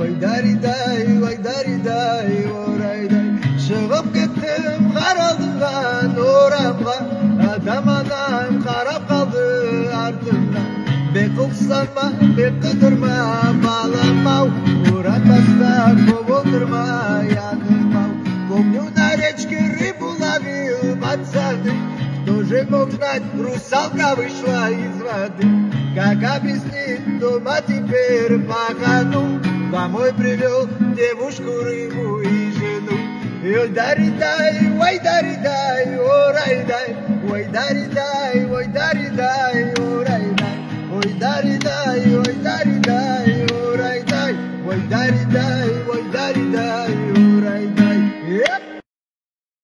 ой даридай, орайдай. Шығып кеттім қаралдымған орамға, адам анам қарап қалды артымнан. Бек қылсама, бек қыдырма, балам-ау, уран баста көп отырма, яным-ау. Помню, на речке рыбу ловил пацаны, кто же мог знать, русалка вышла из воды. Как объяснить дома теперь пахану, домой привел девушку, рыбу и жену. Ой даридай, орайдай, ой даридай.